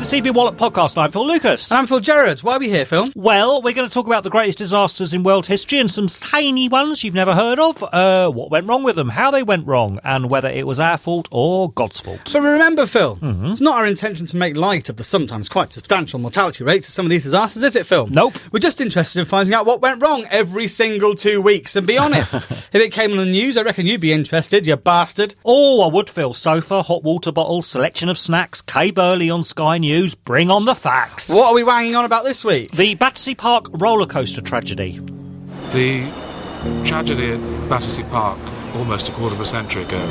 the CB Wallop podcast. I'm Phil Lucas. And I'm Phil Gerard. Why are we here, Phil? Well, we're going to talk about the greatest disasters in world history and some tiny ones you've never heard of, what went wrong with them, how they went wrong, and whether it was our fault or God's fault. But remember, Phil, it's not our intention to make light of the sometimes quite substantial mortality rates of some of these disasters, is it, Phil? Nope. We're just interested in finding out what went wrong every single 2 weeks. And be honest, if it came on the news, I reckon you'd be interested, you bastard. Oh, I would, Phil. Sofa, hot water bottles, selection of snacks, Kay Burley on Sky News. Bring on the facts. What are we wanging on about this week? The Battersea Park roller coaster tragedy. The tragedy at Battersea Park, almost a quarter of a century ago,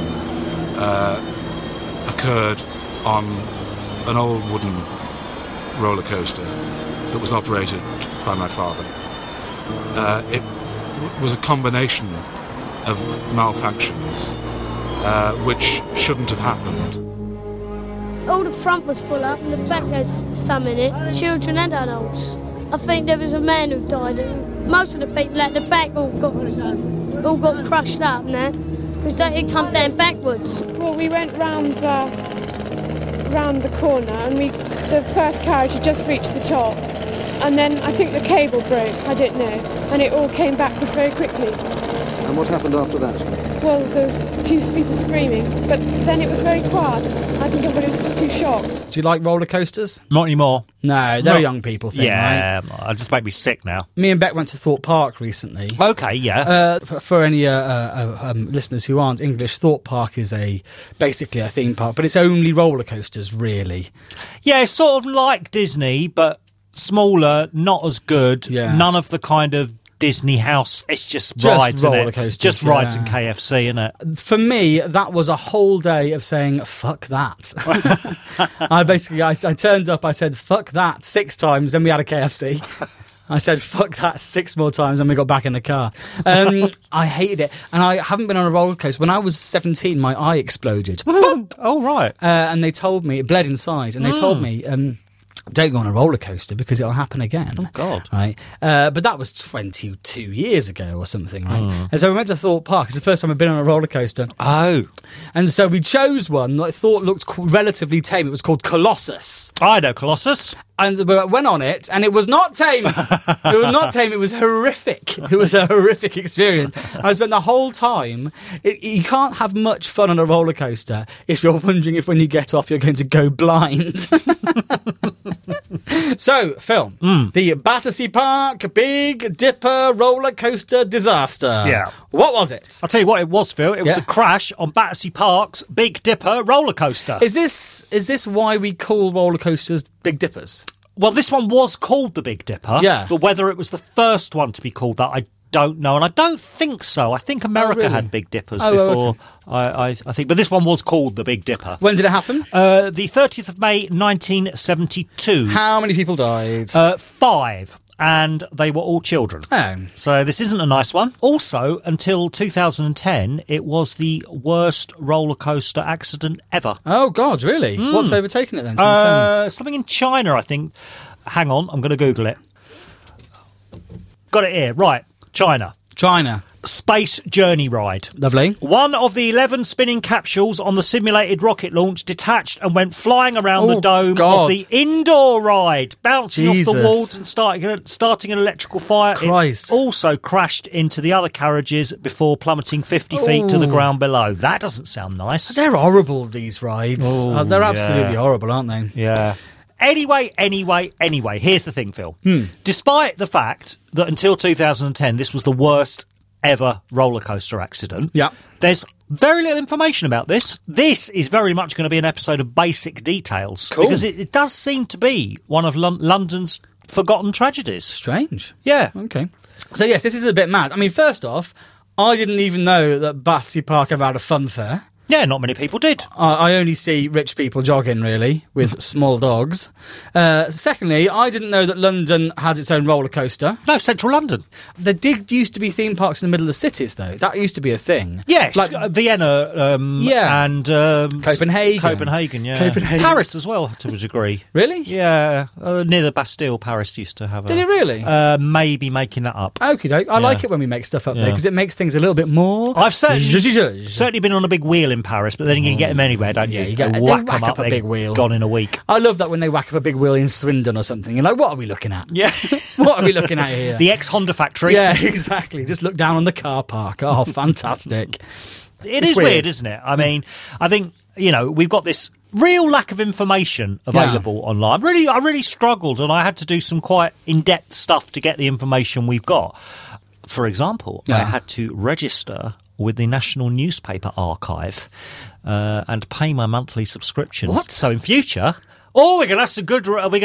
occurred on an old wooden roller coaster that was operated by my father. It was a combination of malfunctions which shouldn't have happened. All the front was full up and the back had some in it, children and adults. I think there was a man who died. Most of the people at the back all got crushed up now because it come down backwards. Well, we went round the corner and the first carriage had just reached the top, and then I think the cable broke, I don't know, and it all came backwards very quickly. And what happened after that? Well, there was a few people screaming, but then it was very quiet. I think everybody was just too shocked. Do you like roller coasters? Not anymore. No, they're a young people thing, Yeah, right? it just make me sick now. Me and Beck went to Thorpe Park recently. Okay, yeah. For any listeners who aren't English, Thorpe Park is basically a theme park, but it's only roller coasters, really. Yeah, it's sort of like Disney, but smaller, not as good. Yeah. None of the kind of Disney house. It's just rides, roller innit? coasters, Just rides yeah. and KFC, innit? For me, that was a whole day of saying, fuck that. I turned up, I said, fuck that 6 times, then we had a KFC. I said, fuck that 6 more times, and we got back in the car. I hated it. And I haven't been on a roller coaster. When I was 17, my eye exploded. Oh, right. And they told me, it bled inside, and they told me, don't go on a roller coaster because it'll happen again. Oh, God. Right. But that was 22 years ago or something, right? And so we went to Thorpe Park. It's the first time I've been on a roller coaster. Oh. And so we chose one that I thought looked relatively tame. It was called Colossus. I know, Colossus. And we went on it, and it was not tame. It was not tame. It was horrific. It was a horrific experience. I spent the whole time. You can't have much fun on a roller coaster if you're wondering if when you get off you're going to go blind. So, Phil, the Battersea Park Big Dipper roller coaster disaster. Yeah. What was it? I'll tell you what it was, Phil. It was a crash on Battersea Park's Big Dipper roller coaster. Is this why we call roller coasters Big Dippers? Well, this one was called the Big Dipper. Yeah. But whether it was the first one to be called that, I don't know. And I don't think so. I think America really? had Big Dippers Oh, before. okay. I think. But this one was called the Big Dipper. When did it happen? The 30th of May, 1972. How many people died? 5. And they were all children. Oh. So this isn't a nice one. Also, until 2010, it was the worst roller coaster accident ever. Oh, God, really? What's overtaken it then? Something in China, I think. Hang on, I'm going to Google it. Got it here. Right, China. Space Journey Ride. Lovely. One of the 11 spinning capsules on the simulated rocket launch detached and went flying around the dome of the indoor ride, bouncing off the walls and starting an electrical fire. Christ. It also crashed into the other carriages before plummeting 50 feet to the ground below. That doesn't sound nice. They're horrible, these rides. They're absolutely horrible, aren't they? Yeah. Anyway, here's the thing, Phil. Despite the fact that until 2010, this was the worst ever roller coaster accident, there's very little information about this. This is very much going to be an episode of basic details. Cool. Because it does seem to be one of London's forgotten tragedies. Strange. Yeah. Okay. So, yes, this is a bit mad. I mean, first off, I didn't even know that Battersea Park ever had a fun fair. Yeah, not many people did. I only see rich people jogging, really, with small dogs. Secondly, I didn't know that London had its own roller coaster. No, Central London. There did used to be theme parks in the middle of the cities, though. That used to be a thing. Yes, like Vienna and Copenhagen. Copenhagen, yeah. Copenhagen. Paris as well, to a degree. Really? Yeah, near the Bastille, Paris used to have Did it really? Maybe making that up. Okie doke. I like it when we make stuff up there because it makes things a little bit more... I've certainly been on a big wheel in in Paris, but then you get them anywhere, don't you? They whack whack them up a they're big wheel. Gone in a week. I love that when they whack up a big wheel in Swindon or something. You're like, what are we looking at? Yeah. What are we looking at here? The ex-Honda factory. Yeah, exactly. Just look down on the car park. Oh, fantastic. It's weird, isn't it? I mean, I think, we've got this real lack of information available online. I really struggled, and I had to do some quite in-depth stuff to get the information we've got. For example, I had to register with the National Newspaper Archive and pay my monthly subscription. What? So in future... we're gonna have some good.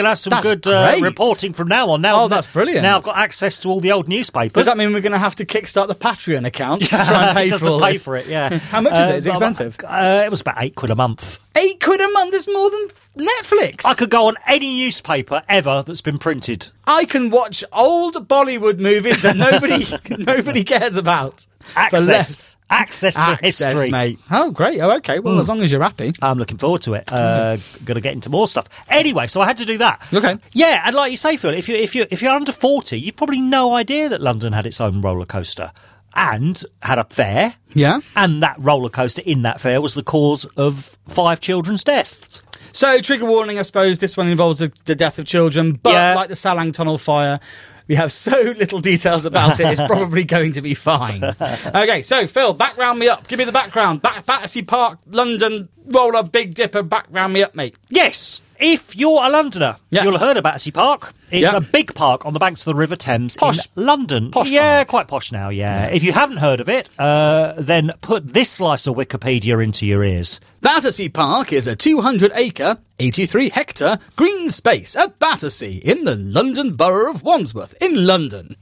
Reporting from now on. Now, that's brilliant. Now I've got access to all the old newspapers. Does that mean we're going to have to kickstart the Patreon account to try and pay for all this? For it? Yeah. How much is it? Is it expensive? It was about £8 a month. £8 a month is more than Netflix. I could go on any newspaper ever that's been printed. I can watch old Bollywood movies that nobody cares about. Access to history, mate. Oh, great. Oh, okay. Well, as long as you're happy. I'm looking forward to it. Going to get into more stuff. Anyway, so I had to do that. Okay. Yeah, and like you say, Phil, if you're under 40, you've probably no idea that London had its own roller coaster and had a fair. Yeah. And that roller coaster in that fair was the cause of 5 children's deaths. So, trigger warning, I suppose this one involves the death of children, but like the Salang Tunnel fire, we have so little details about it, it's probably going to be fine. Okay, so, Phil, background me up. Give me the background. Battersea Park, London, roller, Big Dipper, background me up, mate. Yes. If you're a Londoner, you'll have heard of Battersea Park. It's a big park on the banks of the River Thames in London. Posh park. Quite posh now, yeah. If you haven't heard of it, then put this slice of Wikipedia into your ears. Battersea Park is a 200-acre, 83-hectare green space at Battersea in the London Borough of Wandsworth in London.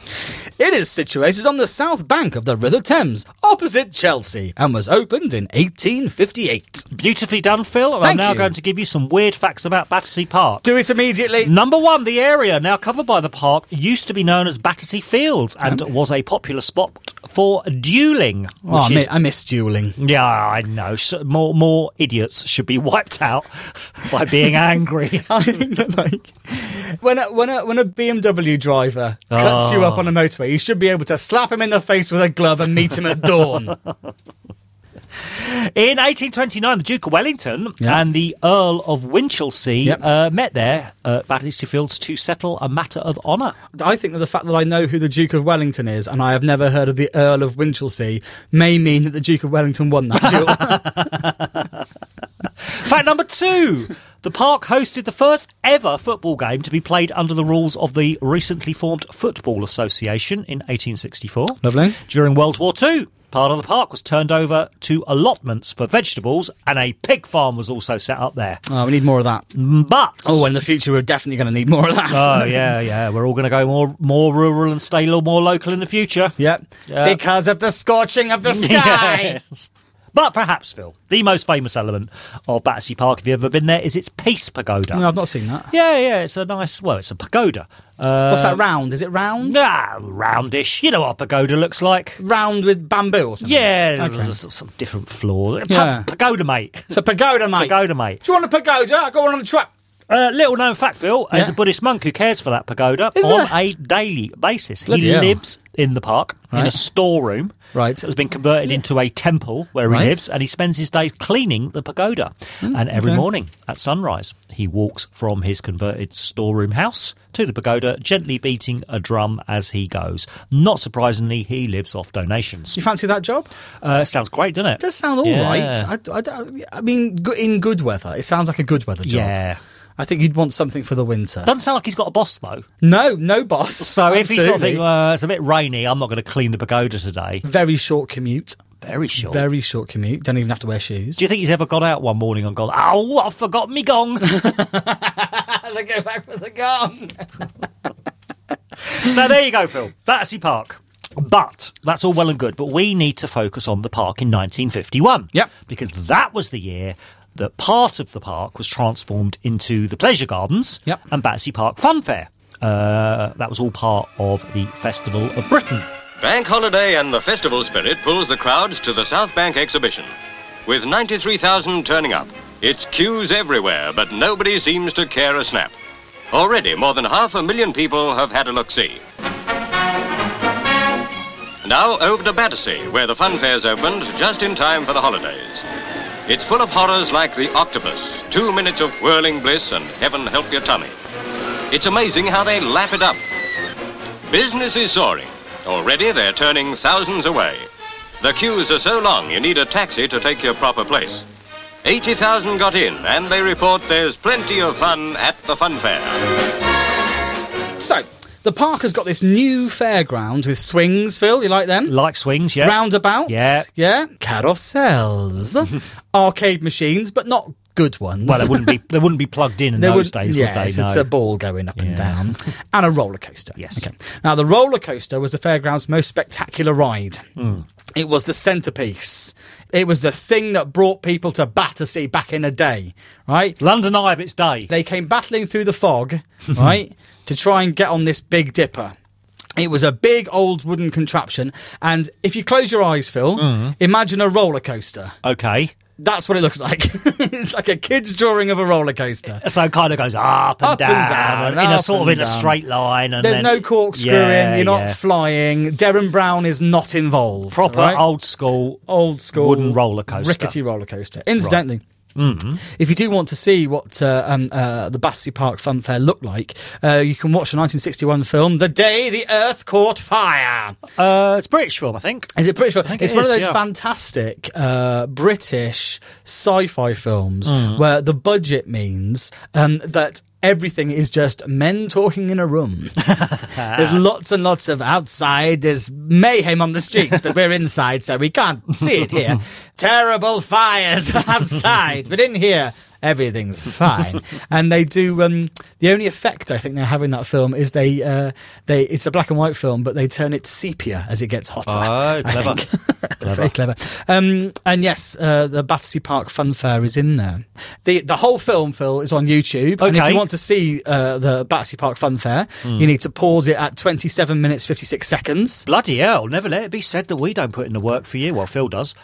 It is situated on the south bank of the River Thames, opposite Chelsea, and was opened in 1858. Beautifully done, Phil, and I'm now going to give you some weird facts about Battersea Park. Do it immediately. Number 1, the area now covered by the park used to be known as Battersea Fields and was a popular spot for duelling. I miss duelling. Yeah, I know. More idiots should be wiped out by being angry. I mean, like, when a BMW driver cuts you up on a motorway, you should be able to slap him in the face with a glove and meet him at dawn. In 1829, the Duke of Wellington and the Earl of Winchelsea met there at Battersea Fields to settle a matter of honour. I think that the fact that I know who the Duke of Wellington is and I have never heard of the Earl of Winchelsea may mean that the Duke of Wellington won that duel. Fact number 2. The park hosted the first ever football game to be played under the rules of the recently formed Football Association in 1864. Lovely. During World War II, part of the park was turned over to allotments for vegetables, and a pig farm was also set up there. Oh, we need more of that. But... in the future, we're definitely going to need more of that. Oh, yeah. We're all going to go more rural and stay a little more local in the future. Yep. Because of the scorching of the sky. Yes. But perhaps, Phil, the most famous element of Battersea Park, if you've ever been there, is its Peace Pagoda. No, I've not seen that. Yeah, it's a nice... Well, it's a pagoda. What's that, round? Is it round? Roundish. You know what a pagoda looks like. Round with bamboo or something? Yeah, some different floor. Pagoda, mate. It's a pagoda, mate. Pagoda, mate. Do you want a pagoda? I got one on the truck. Little known fact, Phil, there's a Buddhist monk who cares for that pagoda on a daily basis. He lives in the park in a storeroom. Right. That has been converted into a temple where he lives, and he spends his days cleaning the pagoda. And every morning at sunrise, he walks from his converted storeroom house to the pagoda, gently beating a drum as he goes. Not surprisingly, he lives off donations. You fancy that job? Sounds great, doesn't it? It does sound all right. I mean, in good weather. It sounds like a good weather job. Yeah. I think you'd want something for the winter. Doesn't sound like he's got a boss, though. No boss. So if he's sort of thinking, it's a bit rainy, I'm not going to clean the pagoda today. Very short commute. Very short. Very short commute. Don't even have to wear shoes. Do you think he's ever gone out one morning and gone, oh, I forgot me gong? Let's go back for the gong. So there you go, Phil. Battersea Park. But that's all well and good, but we need to focus on the park in 1951. Yep. Because that was the year that part of the park was transformed into the Pleasure Gardens and Battersea Park Fun Fair. That was all part of the Festival of Britain. Bank holiday and the festival spirit pulls the crowds to the South Bank exhibition. With 93,000 turning up, it's queues everywhere, but nobody seems to care a snap. Already, more than 500,000 people have had a look-see. Now over to Battersea, where the fun fair's opened just in time for the holidays. It's full of horrors like the octopus, 2 minutes of whirling bliss and heaven help your tummy. It's amazing how they lap it up. Business is soaring. Already they're turning thousands away. The queues are so long you need a taxi to take your proper place. 80,000 got in, and they report there's plenty of fun at the fun fair. So, the park has got this new fairground with swings, Phil. You like them? Like swings, yeah. Roundabouts. Yeah. Yeah. Carousels. Arcade machines, but not good ones. Well, they wouldn't be plugged in those days, would they? It's a ball going up and down. And a roller coaster. Yes. Okay. Now, the roller coaster was the fairground's most spectacular ride. It was the centrepiece. It was the thing that brought people to Battersea back in a day, right? London Eye of its day. They came battling through the fog, right, to try and get on this Big Dipper. It was a big old wooden contraption. And if you close your eyes, Phil, imagine a roller coaster. Okay. That's what it looks like. It's like a kid's drawing of a roller coaster. So it kind of goes up and down, in a straight line. And there's no corkscrewing. You're not flying. Derren Brown is not involved. Proper old school wooden roller coaster, rickety roller coaster. Incidentally. Right. If you do want to see what the Battersea Park Fun Fair looked like, you can watch a 1961 film, The Day the Earth Caught Fire. It's a British film, I think. Is it British film? It's one of those yeah. fantastic British sci-fi films where the budget means that everything is just men talking in a room. There's lots and lots of outside. There's mayhem on the streets, but we're inside, so we can't see it here. Terrible fires outside, but in here, everything's fine. And they do, the only effect I think they have in that film is it's a black and white film, but they turn it sepia as it gets hotter. Oh, clever. That's very clever. And yes, the Battersea Park Fun Fair is in there. The whole film, Phil, is on YouTube. Okay. And if you want to see the Battersea Park Fun Fair, you need to pause it at 27 minutes 56 seconds. Bloody hell, never let it be said that we don't put in the work for you. Well, Phil does.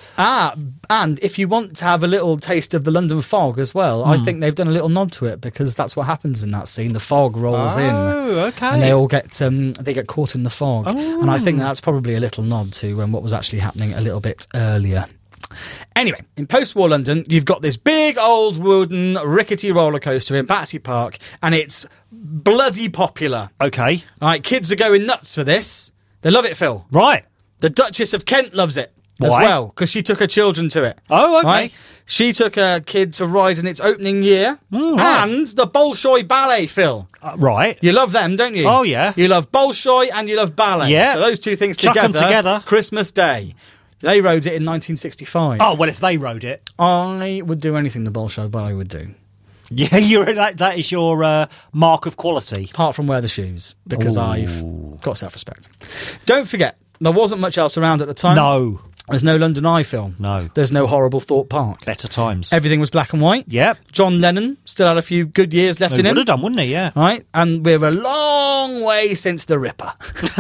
And if you want to have a little taste of the London fog as well, I think they've done a little nod to it, because that's what happens in that scene. The fog rolls in. Oh, okay. And they all get caught in the fog. Oh. And I think that's probably a little nod to what was actually happening a little bit earlier. Anyway, in post-war London, you've got this big old wooden rickety roller coaster in Battersea Park, and it's bloody popular. Okay. All right, kids are going nuts for this. They love it, Phil. Right. The Duchess of Kent loves it as well, because she took her children to it. Oh, okay. Right? She took her kid to ride in its opening year. Right. And the Bolshoi Ballet, Phil. Right. You love them, don't you? Oh, yeah. You love Bolshoi and you love ballet. Yeah. So those two things Chuck them together. Christmas Day. They rode it in 1965. Oh, well, if they rode it. I would do anything the Bolshoi Ballet would do. Yeah, that is your mark of quality. Apart from wear the shoes, because I've got self-respect. Don't forget, there wasn't much else around at the time. No. There's no London Eye film. No. There's no Horrible Thought Park. Better times. Everything was black and white. Yep. John Lennon still had a few good years left in him. Would have done, wouldn't he? Yeah. Right? And we're a long way since the Ripper.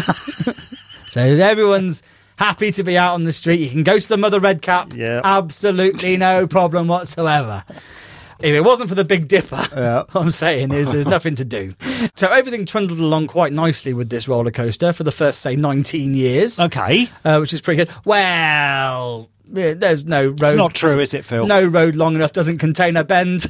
So everyone's happy to be out on the street. You can go to the Mother Redcap. Yeah. Absolutely no problem whatsoever. If it wasn't for the Big Dipper, what I'm saying is there's nothing to do. So everything trundled along quite nicely with this roller coaster for the first, say, 19 years. Okay. Which is pretty good. Well, there's no road. It's not true, is it, Phil? No road long enough doesn't contain a bend.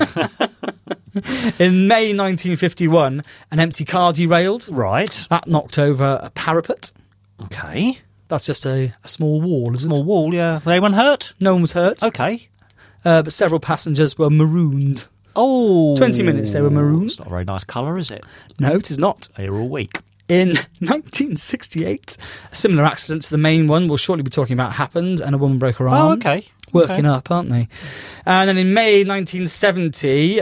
In May 1951, an empty car derailed. Right. That knocked over a parapet. Okay. That's just a small wall, isn't it? Small wall, yeah. Was anyone hurt? No one was hurt. Okay. But several passengers were marooned. Oh. 20 minutes they were marooned. It's not a very nice colour, is it? No, it is not. They're all weak. In 1968, a similar accident to the main one we'll shortly be talking about happened, and a woman broke her arm. Oh, okay. Working up, aren't they? And then in May 1970,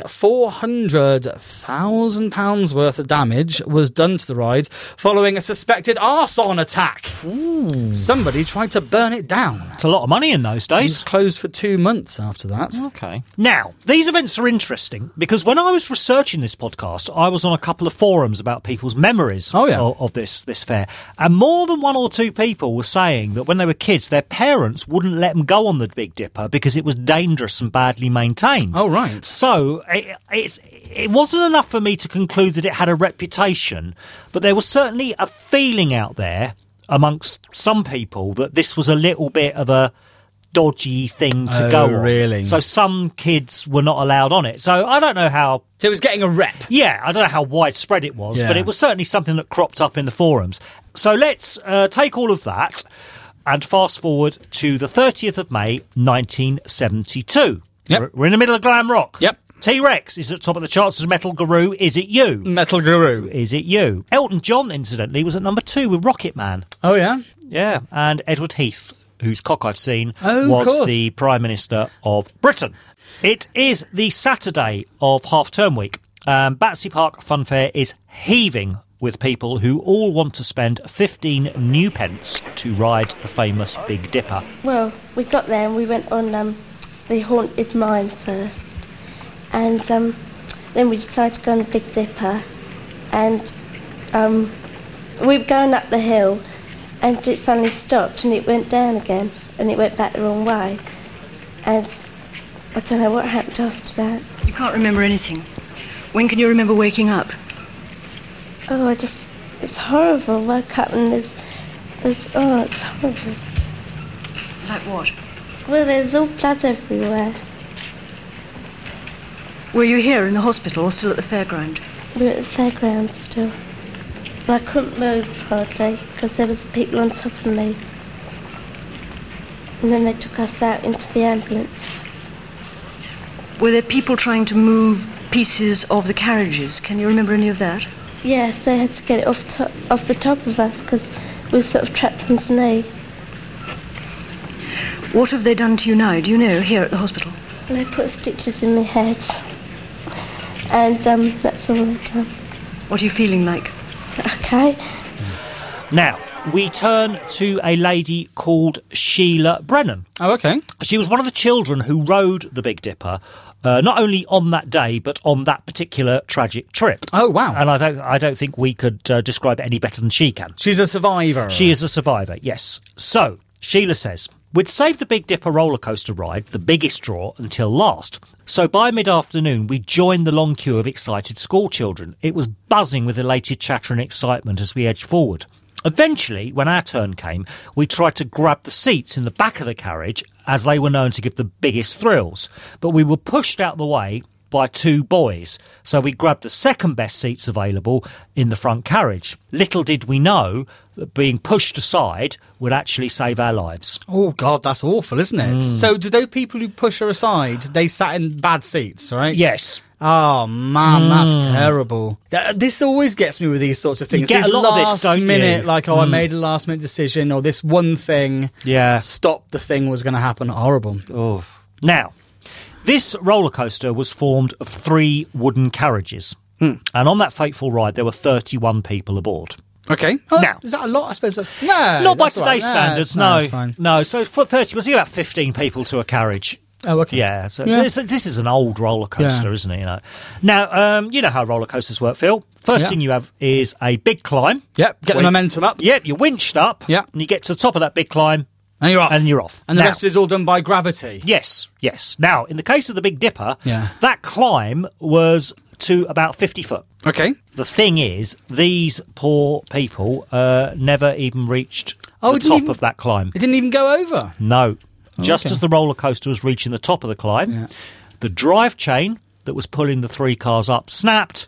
£400,000 worth of damage was done to the ride following a suspected arson attack. Ooh. Somebody tried to burn it down. It's a lot of money in those days. It was closed for 2 months after that. Okay. Now, these events are interesting because when I was researching this podcast, I was on a couple of forums about people's memories of this fair. And more than one or two people were saying that when they were kids, their parents wouldn't let them go on the Big Dipper because it was dangerous and badly maintained. Oh, right. So it wasn't enough for me to conclude that it had a reputation, but there was certainly a feeling out there amongst some people that this was a little bit of a dodgy thing to go on. Really? So some kids were not allowed on it. So I don't know how... So it was getting a rep. Yeah, I don't know how widespread it was, but it was certainly something that cropped up in the forums. So let's take all of that and fast forward to the 30th of May, 1972. Yep. We're in the middle of glam rock. Yep. T-Rex is at the top of the charts as Metal Guru. Is It You? Metal Guru. Is It You? Elton John, incidentally, was at number 2 with Rocket Man. Oh, yeah? Yeah, and Edward Heath, whose cock I've seen, of was course. the Prime Minister of Britain. It is the Saturday of half-term week. Battersea Park Funfair is heaving with people who all want to spend 15 new pence to ride the famous Big Dipper. Well, we got there and we went on the Haunted Mine first. And then we decided to go on the Big Dipper. And we were going up the hill and it suddenly stopped and it went down again. And it went back the wrong way. And I don't know what happened after that. You can't remember anything. When can you remember waking up? Oh, it's horrible. I woke up and it's horrible. Like what? Well, there's all blood everywhere. Were you here in the hospital or still at the fairground? We were at the fairground still. But I couldn't move hardly because there was people on top of me. And then they took us out into the ambulances. Were there people trying to move pieces of the carriages? Can you remember any of that? Yes, they had to get it off the top of us because we were sort of trapped underneath. What have they done to you now, do you know, here at the hospital? They put stitches in my head. And that's all they've done. What are you feeling like? Okay. Now, we turn to a lady called Sheila Brennan. Oh, okay. She was one of the children who rode the Big Dipper, not only on that day, but on that particular tragic trip. Oh, wow. And I don't think we could describe it any better than she can. She's a survivor. She is a survivor, yes. So, Sheila says, we'd saved the Big Dipper roller coaster ride, the biggest draw, until last. So by mid-afternoon, we joined the long queue of excited school children. It was buzzing with elated chatter and excitement as we edged forward. Eventually, when our turn came, we tried to grab the seats in the back of the carriage, as they were known to give the biggest thrills. But we were pushed out the way by 2 boys, so we grabbed the second best seats available in the front carriage. Little did we know that being pushed aside would actually save our lives. Oh, God, that's awful, isn't it? So do those people who push her aside, they sat in bad seats, right? Yes. Oh, man, that's terrible. This always gets me with these sorts of things. You get this a lot of this, don't minute, you? like, I made a last-minute decision, or this one thing stopped the thing was going to happen. Horrible. Oh. Now, this roller coaster was formed of 3 wooden carriages. And on that fateful ride, there were 31 people aboard. Okay. Now, is that a lot? I suppose that's... No, not by that's all right. today's standards, that's fine. No, so for 30, we'll see about 15 people to a carriage. Oh, okay. Yeah, so this is an old roller coaster, isn't it? You know. Now, you know how roller coasters work, Phil. First thing you have is a big climb. Yep, get the momentum up. Yep, you're winched up. Yep. And you get to the top of that big climb. And you're off. And the Now, rest is all done by gravity. Yes. Now, in the case of the Big Dipper, that climb was to about 50 foot. Okay. The thing is, these poor people never even reached the top of that climb. It didn't even go over? No. Just as the roller coaster was reaching the top of the climb, the drive chain that was pulling the 3 cars up snapped,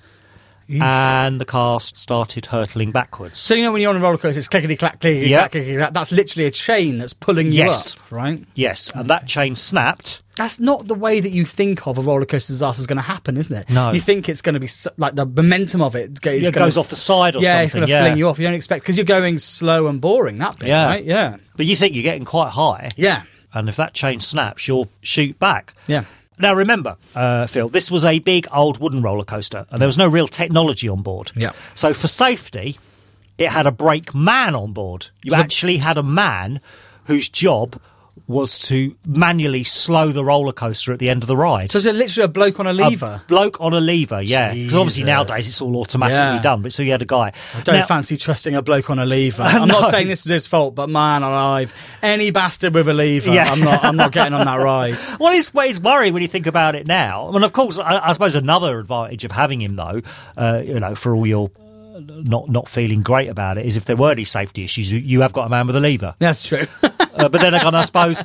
and the car started hurtling backwards. So, you know, when you're on a roller coaster, it's clickety-clack, clickety-clack, clickety-clack. That's literally a chain that's pulling you up, right? Yes, and that chain snapped. That's not the way that you think of a roller coaster disaster is going to happen, isn't it? No. You think it's going to be like the momentum of it goes off the side or something. Yeah, it's going to fling you off. You don't expect, because you're going slow and boring, that bit, right? Yeah. But you think you're getting quite high. Yeah. And if that chain snaps, you'll shoot back. Yeah. Now, remember, Phil, this was a big old wooden roller coaster, and there was no real technology on board. Yeah. So for safety, it had a brake man on board. You actually had a man whose job was to manually slow the roller coaster at the end of the ride. So is it literally a bloke on a lever? A bloke on a lever, yeah. Because obviously nowadays it's all automatically done, but so you had a guy. I don't fancy trusting a bloke on a lever. I'm not saying this is his fault, but man alive, any bastard with a lever, I'm not getting on that ride. Well, it's worrying when you think about it now. I mean, of course, I suppose another advantage of having him, though, for all your not feeling great about it, is if there were any safety issues, you have got a man with a lever. That's true. But then again, I suppose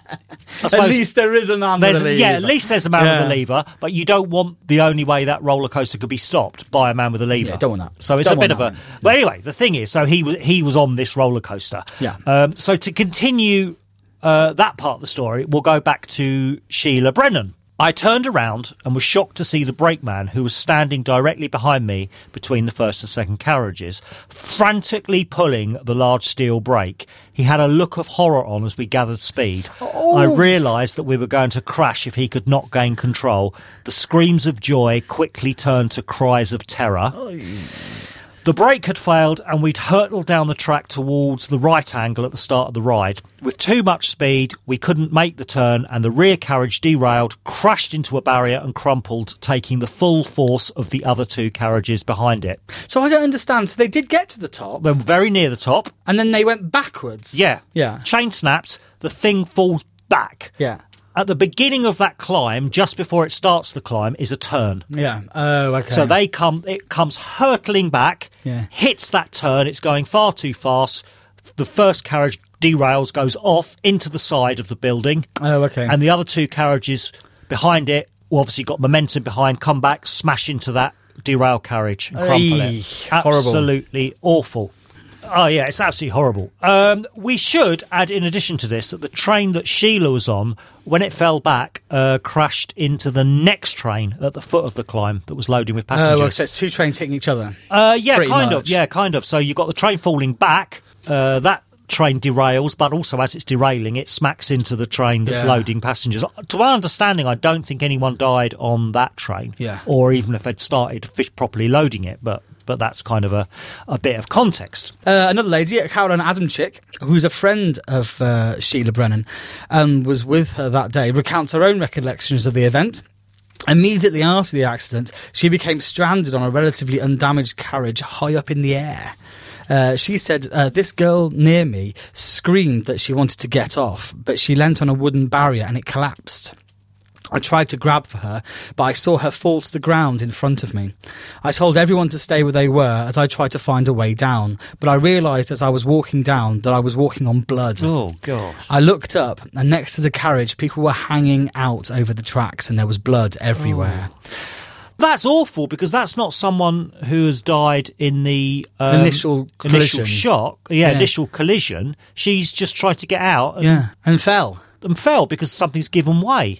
at least there is a man with a lever. Yeah, at least there's a man with a lever, but you don't want the only way that roller coaster could be stopped by a man with a lever. Yeah, don't want that. So it's a bit of a... But anyway, the thing is, so he was on this roller coaster. Yeah. So to continue that part of the story, we'll go back to Sheila Brennan. I turned around and was shocked to see the brakeman, who was standing directly behind me between the first and second carriages, frantically pulling the large steel brake. He had a look of horror on as we gathered speed. Oh. I realised that we were going to crash if he could not gain control. The screams of joy quickly turned to cries of terror. Oh. The brake had failed and we'd hurtled down the track towards the right angle at the start of the ride. With too much speed, we couldn't make the turn and the rear carriage derailed, crashed into a barrier and crumpled, taking the full force of the other two carriages behind it. So I don't understand. So they did get to the top. They were very near the top. And then they went backwards. Yeah. Yeah. Chain snaps, the thing falls back. Yeah. At the beginning of that climb, just before it starts the climb, is a turn. Yeah. Oh, okay. So it comes hurtling back, hits that turn, it's going far too fast. The first carriage derails, goes off into the side of the building. Oh, okay. And the other two carriages behind it, obviously got momentum behind, come back, smash into that derailed carriage and crumple it. Horrible. Absolutely awful. Oh, yeah, it's absolutely horrible. We should add, in addition to this, that the train that Sheila was on, when it fell back, crashed into the next train at the foot of the climb that was loading with passengers. Oh, well, so it's two trains hitting each other? Yeah, Pretty kind much. of. Yeah, kind of. So you've got the train falling back, that train derails, but also as it's derailing, it smacks into the train that's loading passengers. To my understanding, I don't think anyone died on that train, or even if they'd started properly loading it, but that's kind of a bit of context. Another lady, Caroline Adamczyk, who's a friend of Sheila Brennan and was with her that day, recounts her own recollections of the event. Immediately after the accident, she became stranded on a relatively undamaged carriage high up in the air. She said, this girl near me screamed that she wanted to get off, but she leant on a wooden barrier and it collapsed. I tried to grab for her, but I saw her fall to the ground in front of me. I told everyone to stay where they were as I tried to find a way down, but I realised as I was walking down that I was walking on blood. Oh, God. I looked up, and next to the carriage, people were hanging out over the tracks, and there was blood everywhere. Oh. That's awful, because that's not someone who has died in the initial shock. Initial collision. She's just tried to get out. And fell. And fell because something's given way.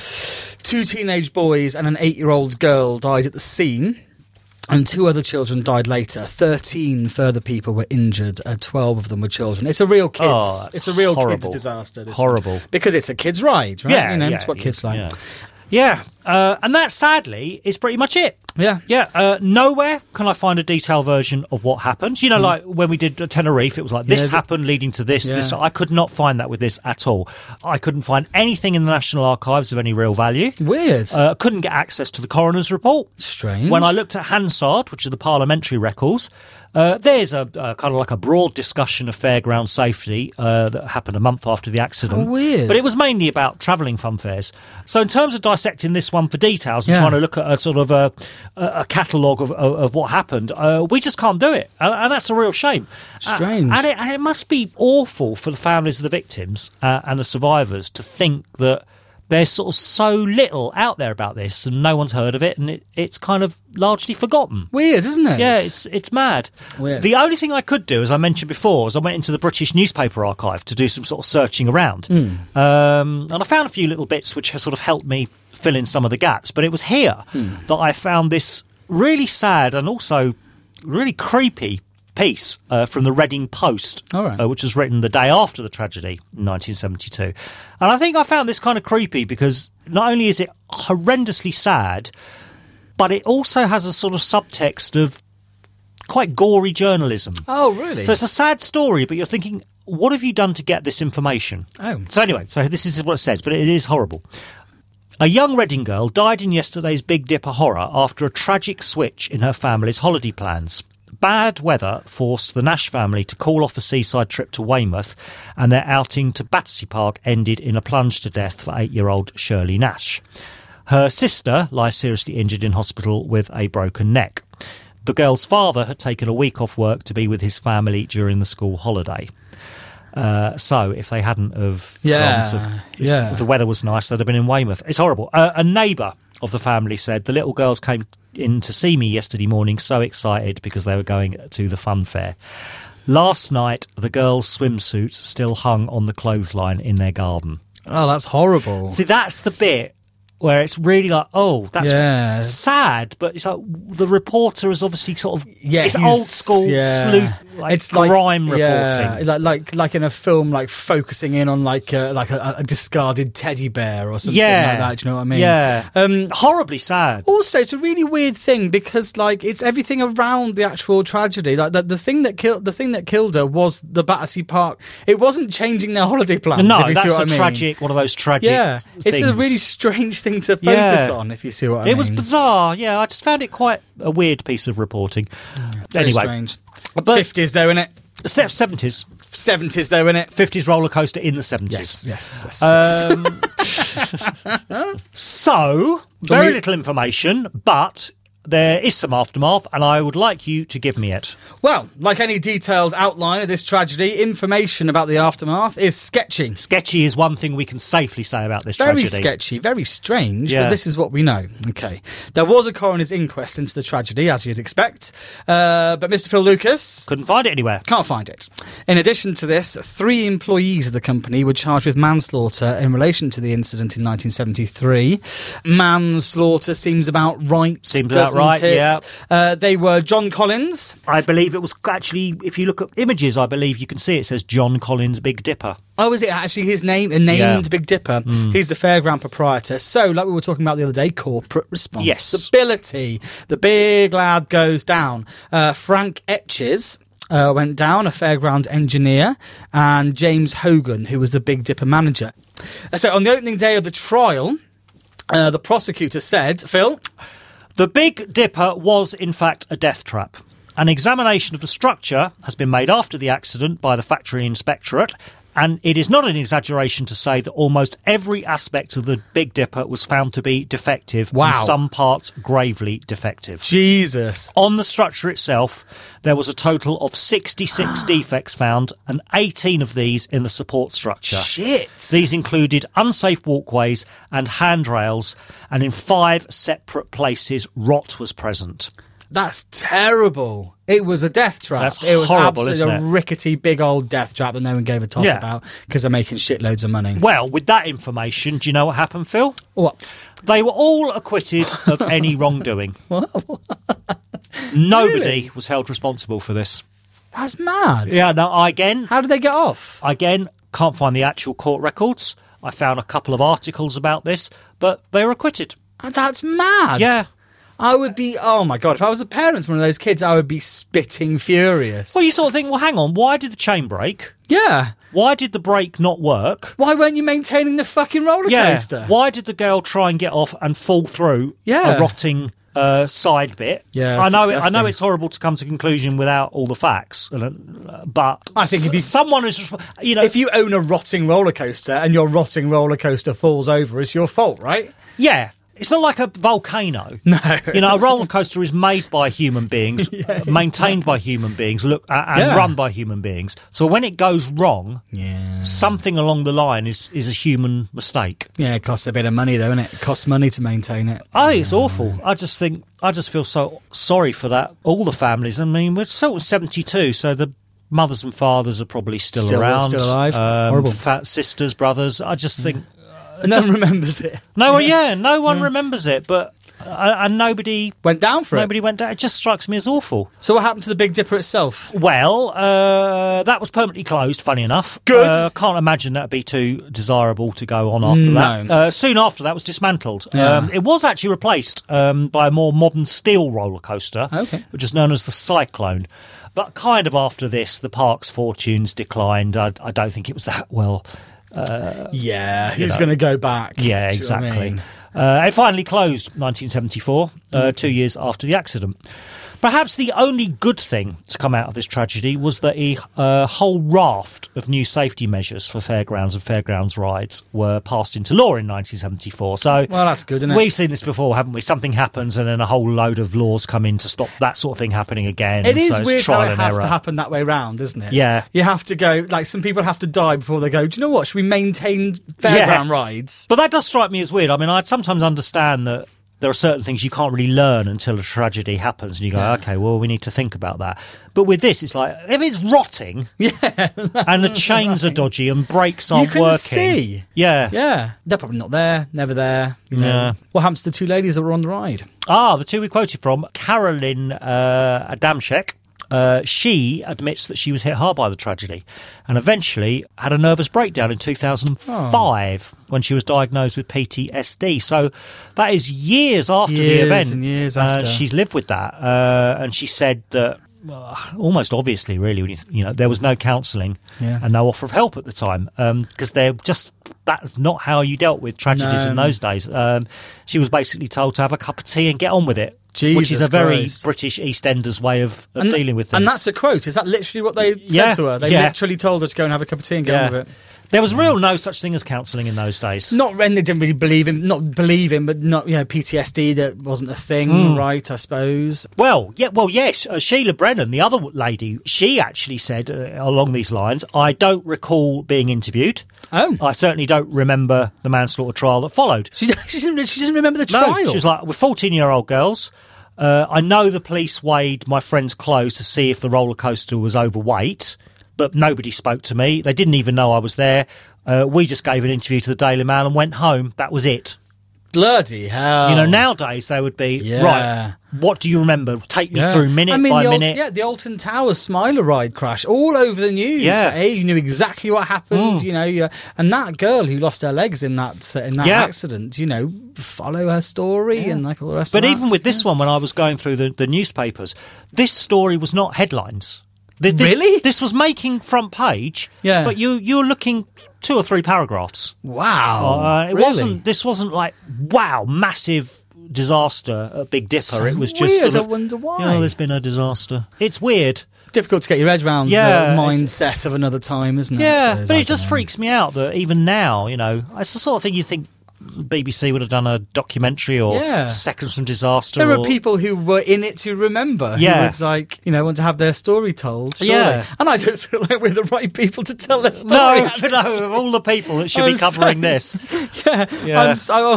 2 teenage boys and an 8-year-old girl died at the scene, and 2 other children died later. 13 further people were injured, 12 of them were children. It's a real kids. It's a real kids disaster. This horrible one. Because it's a kids' ride, right? Yeah, it's what kids like. Yeah, and that sadly is pretty much it. Yeah. Nowhere can I find a detailed version of what happened. You know, like when we did Tenerife, it was like this happened leading to this. This. I could not find that with this at all. I couldn't find anything in the National Archives of any real value. Weird. Couldn't get access to the coroner's report. Strange. When I looked at Hansard, which are the parliamentary records, there's a kind of like a broad discussion of fairground safety that happened a month after the accident. Oh, weird. But it was mainly about travelling funfairs. So in terms of dissecting this one for details and trying to look at a sort of a catalogue of what happened, we just can't do it. And that's a real shame. Strange. And it must be awful for the families of the victims and the survivors to think that there's sort of so little out there about this and no one's heard of it, and it's kind of largely forgotten. Weird, isn't it? Yeah, it's mad. Weird. The only thing I could do, as I mentioned before, is I went into the British Newspaper Archive to do some sort of searching around. And I found a few little bits which have sort of helped me fill in some of the gaps. But it was here that I found this really sad and also really creepy piece from the Reading Post, which was written the day after the tragedy in 1972. And I think I found this kind of creepy because not only is it horrendously sad, but it also has a sort of subtext of quite gory journalism. Oh, really? So it's a sad story, but you're thinking, what have you done to get this information? Oh. So anyway, this is what it says, but it is horrible. A young Reading girl died in yesterday's Big Dipper horror after a tragic switch in her family's holiday plans. Bad weather forced the Nash family to call off a seaside trip to Weymouth, and their outing to Battersea Park ended in a plunge to death for 8-year-old Shirley Nash. Her sister lies seriously injured in hospital with a broken neck. The girl's father had taken a week off work to be with his family during the school holiday. So if they hadn't have if the weather was nice, they'd have been in Weymouth. It's horrible. A neighbour of the family said, the little girls came in to see me yesterday morning so excited because they were going to the fun fair. Last night, the girls' swimsuits still hung on the clothesline in their garden. Oh, that's horrible. See, that's the bit where it's really like, oh, that's sad, but it's like the reporter is obviously sort of it's old school sleuth, it's crime reporting, like in a film, like focusing in on like a discarded teddy bear or something like that. Do you know what I mean? Yeah, horribly sad. Also, it's a really weird thing because like it's everything around the actual tragedy. Like the thing that killed her was the Battersea Park. It wasn't changing their holiday plans. No, if you that's see what I mean. tragic. One of those tragic. Yeah, it's a really strange thing to focus on, if you see what I mean. It was bizarre, I just found it quite a weird piece of reporting. Anyway, strange. But 50s though, innit? 70s. 70s though, innit? 50s roller coaster in the 70s. Yes. So, very little information, but there is some aftermath, and I would like you to give me it. Well, like any detailed outline of this tragedy, information about the aftermath is sketchy. Sketchy is one thing we can safely say about this tragedy. Very sketchy, very strange, but this is what we know. Okay. There was a coroner's inquest into the tragedy, as you'd expect, but Mr. Phil Lucas... couldn't find it anywhere. Can't find it. In addition to this, 3 employees of the company were charged with manslaughter in relation to the incident in 1973. Manslaughter seems about right. Seems about right, yeah. They were John Collins. I believe it was actually, if you look at images, I believe you can see it says John Collins Big Dipper. Oh, is it actually his name? Named Big Dipper. He's the fairground proprietor. So, like we were talking about the other day, corporate responsibility. Yes. The big lad goes down. Frank Etches went down, a fairground engineer, and James Hogan, who was the Big Dipper manager. So, on the opening day of the trial, the prosecutor said, Phil... The Big Dipper was, in fact, a death trap. An examination of the structure has been made after the accident by the factory inspectorate, and it is not an exaggeration to say that almost every aspect of the Big Dipper was found to be defective, and some parts gravely defective. Jesus. On the structure itself, there was a total of 66 defects found, and 18 of these in the support structure. Shit. These included unsafe walkways and handrails, and in 5 separate places, rot was present. That's terrible. It was a death trap. It was horrible, isn't it? A rickety, big old death trap that no one gave a toss about because they're making shitloads of money. Well, with that information, do you know what happened, Phil? What? They were all acquitted of any wrongdoing. Nobody was held responsible for this. That's mad. Yeah, no, how did they get off? Again, can't find the actual court records. I found a couple of articles about this, but they were acquitted. That's mad. Yeah. I would be, oh my God, if I was a parent of one of those kids, I would be spitting furious. Well, you sort of think, well, hang on, why did the chain break? Yeah. Why did the brake not work? Why weren't you maintaining the fucking roller coaster? Yeah. Why did the girl try and get off and fall through a rotting side bit? Yeah, I know it's horrible to come to a conclusion without all the facts, but I think if you own a rotting roller coaster and your rotting roller coaster falls over, it's your fault, right? Yeah. It's not like a volcano. No. A roller coaster is made by human beings, maintained by human beings, run by human beings. So when it goes wrong, something along the line is a human mistake. Yeah, it costs a bit of money though, doesn't it? It costs money to maintain it. I think it's awful. I just feel so sorry for that. All the families. I mean, we're still 72, so the mothers and fathers are probably still around. Still alive. Horrible. Fat sisters, brothers. I just think... No one remembers it. No one remembers it, but and nobody went down for it. Nobody went down. It just strikes me as awful. So what happened to the Big Dipper itself? Well, that was permanently closed, funny enough. Good. Can't imagine that would be too desirable to go on after that. Soon after that, it was dismantled. Yeah. It was actually replaced by a more modern steel roller coaster, which is known as the Cyclone. But kind of after this, the park's fortunes declined. I don't think it was that well... who's going to go back? Yeah, exactly. It finally closed 1974, 2 years after the accident. Perhaps the only good thing to come out of this tragedy was that a whole raft of new safety measures for fairgrounds and fairgrounds rides were passed into law in 1974. So, well, that's good, isn't it? We've seen this before, haven't we? Something happens and then a whole load of laws come in to stop that sort of thing happening again. It is so weird trial how it and has error. to happen that way round, isn't it? Yeah. You have to go, like, some people have to die before they go, do you know what, should we maintain fairground rides? But that does strike me as weird. I mean, I'd sometimes understand that there are certain things you can't really learn until a tragedy happens and you go, okay, well, we need to think about that. But with this, it's like, if it's rotting and the chains are dodgy and brakes aren't working. You can see. Yeah. Yeah. They're probably not there, never there. You know. Yeah. What happens to the two ladies that were on the ride? The two we quoted from, Carolyn Adamczyk. She admits that she was hit hard by the tragedy and eventually had a nervous breakdown in 2005 when she was diagnosed with PTSD. So that is years after the event. And years after. She's lived with that. And she said that almost obviously, really, when you know, there was no counselling and no offer of help at the time because that's not how you dealt with tragedies in those days. She was basically told to have a cup of tea and get on with it. Jesus which is a very Christ. British EastEnders way of dealing with things. And that's a quote. Is that literally what they said to her? They literally told her to go and have a cup of tea and get on with it. There was no such thing as counselling in those days. Not when they didn't really believe him, but not, PTSD, that wasn't a thing, right, I suppose. Yes. Sheila Brennan, the other lady, she actually said along these lines, I don't recall being interviewed. Oh. I certainly don't remember the manslaughter trial that followed. She doesn't remember the trial? No, she was like, we're 14-year-old girls. I know the police weighed my friend's clothes to see if the roller coaster was overweight, but nobody spoke to me. They didn't even know I was there. We just gave an interview to the Daily Mail and went home. That was it. Bloody hell. You know, nowadays they would be, right, what do you remember? Take me through minute by minute. The Alton Towers Smiler ride crash, all over the news. You knew exactly what happened, and that girl who lost her legs in that accident, follow her story and like all the rest of that. But even with this one, when I was going through the newspapers, this story was not headlines. Really? This was making front page, but you're looking 2 or 3 paragraphs. Wow. Really? This wasn't like, wow, massive disaster at Big Dipper. So it was just weird. I wonder why. There's been a disaster. It's weird. Difficult to get your head around the mindset of another time, isn't it? Yeah, but it just freaks me out that even now, it's the sort of thing you think BBC would have done a documentary or Seconds from Disaster. There are people who were in it who remember. Who would want to have their story told. Surely. Yeah. And I don't feel like we're the right people to tell their story. No, of all the people that should be covering this. I'm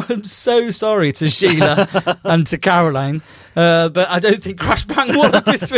so sorry to Sheila and to Caroline. But I don't think Crash Bang Wallop is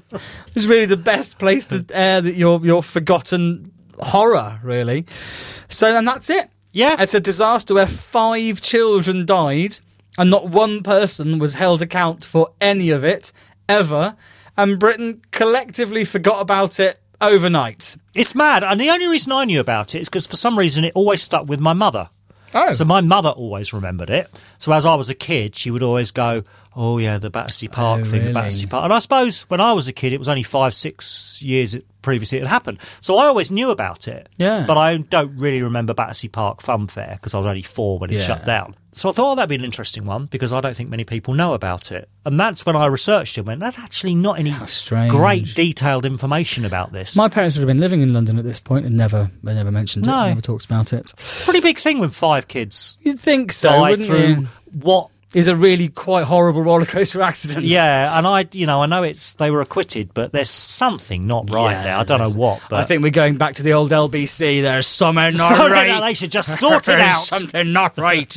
really the best place to air your forgotten horror, really. So, and that's it. Yeah. It's a disaster where 5 children died and not one person was held account for any of it, ever. And Britain collectively forgot about it overnight. It's mad. And the only reason I knew about it is because for some reason it always stuck with my mother. Oh. So my mother always remembered it. So as I was a kid, she would always go, oh, yeah, the Battersea Park thing, really? the Battersea Park. And I suppose when I was a kid, it was only 5-6 years previously it had happened. So I always knew about it. Yeah. But I don't really remember Battersea Park Fun Fair because I was only 4 when it shut down. So I thought, that'd be an interesting one because I don't think many people know about it. And that's when I researched it and went, there's actually not any great detailed information about this. My parents would have been living in London at this point and they never mentioned it, never talked about it. It's a pretty big thing when 5 kids You'd think so, died wouldn't through you? what is a really quite horrible roller coaster accident. Yeah, and I know they were acquitted, but there's something not right there. I don't know what. But I think we're going back to the old LBC. There's something not right. They should just sort it out. Something not right.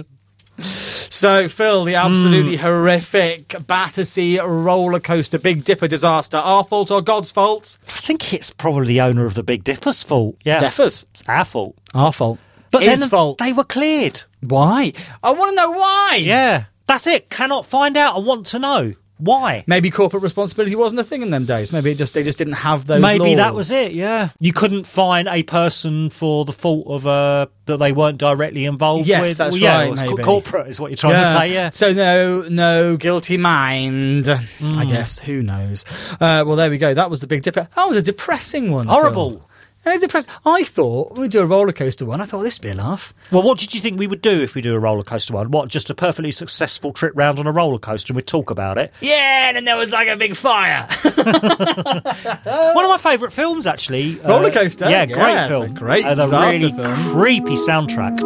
So, Phil, the absolutely horrific Battersea roller coaster Big Dipper disaster. Our fault or God's fault? I think it's probably the owner of the Big Dipper's fault. Yeah, Deffer's. It's our fault. Our fault. But his then fault. They were cleared. Why? I want to know why. Yeah, that's it. Cannot find out. I want to know. Why? Maybe corporate responsibility wasn't a thing in them days. Maybe they just didn't have those laws. Maybe that was it, yeah. You couldn't find a person for the fault of that they weren't directly involved with. Yes, that's right, maybe. Corporate is what you're trying to say, yeah. So no guilty mind, I guess. Who knows? Well, there we go. That was the Big Dipper. That was a depressing one. Horrible. Phil. And it's depressing. I thought, when we do a roller coaster one, I thought this would be a laugh. Well, what did you think we would do if we do a roller coaster one? What, just a perfectly successful trip round on a roller coaster and we'd talk about it? Yeah, and then there was like a big fire. One of my favourite films, actually. Roller coaster? Yeah, great film. It's a great and a disaster really film. creepy soundtrack.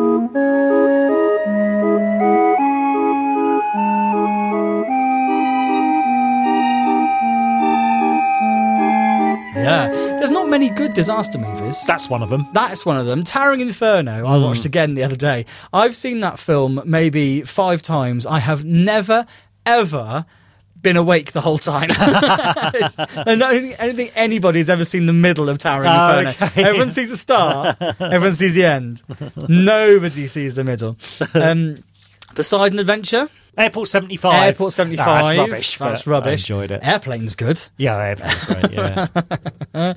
Yeah, there's not many good disaster movies. That's one of them. That's one of them. Towering Inferno, I watched again the other day. I've seen that film maybe 5 times. I have never, ever been awake the whole time. I don't think anybody's ever seen the middle of Towering Inferno. Okay. Everyone sees the start, everyone sees the end. Nobody sees the middle. Poseidon Adventure. Airport 75. Airport 75. No, that's rubbish. That's but rubbish. I enjoyed it. Airplane's good. Yeah, Airplane's great, yeah.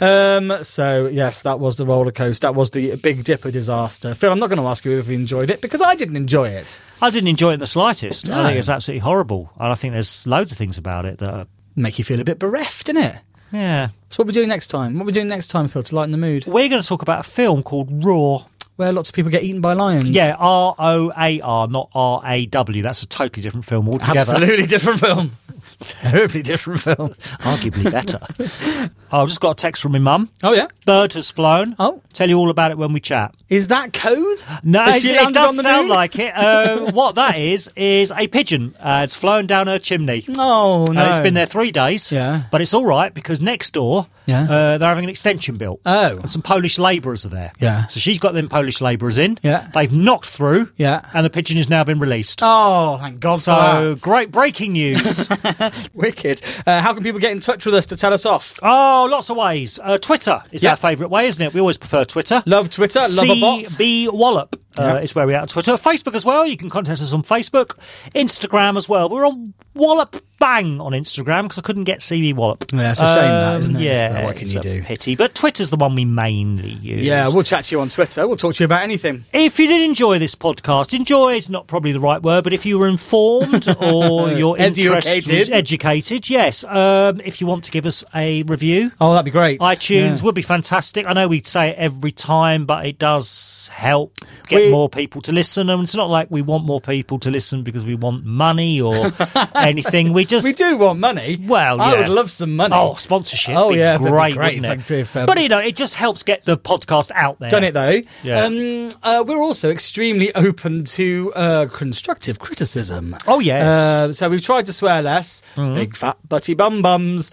So, yes, that was the roller coaster. That was the Big Dipper disaster. Phil, I'm not going to ask you if you enjoyed it, because I didn't enjoy it. I didn't enjoy it in the slightest. No. I think it's absolutely horrible. And I think there's loads of things about it that are... Make you feel a bit bereft, innit? Yeah. So what are we doing next time? What are we doing next time, Phil, to lighten the mood? We're going to talk about a film called Roar. Where lots of people get eaten by lions. Yeah, R-O-A-R, not R-A-W. That's a totally different film altogether. Absolutely different film. Terribly different film. Arguably better. I've just got a text from my mum. Oh, yeah? Bird has flown. Oh. Tell you all about it when we chat. Is that code? No, Has she it landed does on the sound moon? like it. What that is a pigeon. It's flown down her chimney. Oh, no. It's been there 3 days. Yeah. But it's all right because next door, they're having an extension built. Oh. And some Polish labourers are there. Yeah. So she's got them Polish labourers in. Yeah. They've knocked through. Yeah. And the pigeon has now been released. Oh, thank God for that. So, great breaking news. Wicked. How can people get in touch with us to tell us off? Oh, lots of ways. Twitter is our favourite way, isn't it? We always prefer Twitter. Love Twitter. Love a bot. CB Wallop is where we are on Twitter. Facebook as well. You can contact us on Facebook. Instagram as well. We're on Wallop Bang on Instagram because I couldn't get CB Wallop. Yeah, it's a shame that, isn't it? Yeah, what can you do? Pity. But Twitter's the one we mainly use. Yeah, we'll chat to you on Twitter. We'll talk to you about anything. If you did enjoy this podcast, enjoy is not probably the right word, but if you were informed or your interest was educated, yes. If you want to give us a review, that'd be great. iTunes would be fantastic. I know we say it every time, but it does help get more people to listen. And it's not like we want more people to listen because we want money or anything. We do want money. Well, I would love some money. Oh, sponsorship. Oh, yeah, great, great, wouldn't it? But But it just helps get the podcast out there. Done it though. Yeah. We're also extremely open to constructive criticism. Oh yes. So we've tried to swear less. Big fat butty bum bums.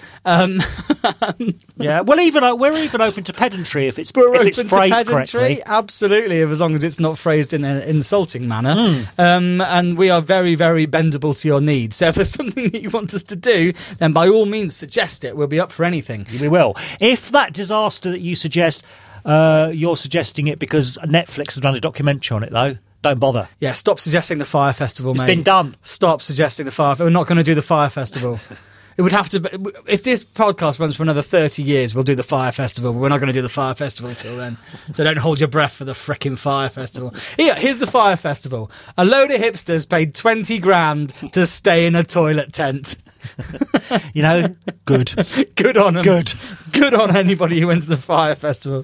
Yeah. Well, we're even open to pedantry if it's open phrased to correctly. Absolutely, as long as it's not phrased in an insulting manner. And we are very, very bendable to your needs. So if there's something that you want us to do, then by all means suggest it. We'll be up for anything. We will. If that disaster that you suggest, you're suggesting it because Netflix has done a documentary on it, though, don't bother. Yeah, stop suggesting the Fire Festival, mate. It's been done. Stop suggesting the Fire Festival. We're not going to do the Fire Festival. It would have to be, if this podcast runs for another 30 years, we'll do the Fire Festival, but we're not going to do the Fire Festival until then. So don't hold your breath for the frickin' Fire Festival. Here's the Fire Festival. A load of hipsters paid 20 grand to stay in a toilet tent. You know, good. Good on them. Good. Good on anybody who went to the Fire Festival.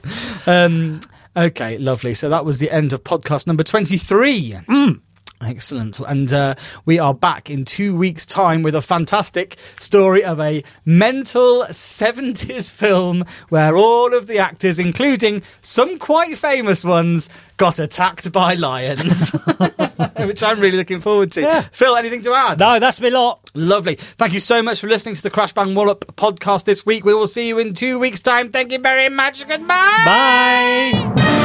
Okay, lovely. So that was the end of podcast number 23. Excellent. And we are back in 2 weeks' time with a fantastic story of a mental 70s film where all of the actors, including some quite famous ones, got attacked by lions, which I'm really looking forward to. Yeah. Phil, anything to add? No, that's me lot. Lovely. Thank you so much for listening to the Crash Bang Wallop podcast this week. We will see you in 2 weeks' time. Thank you very much. Goodbye. Bye.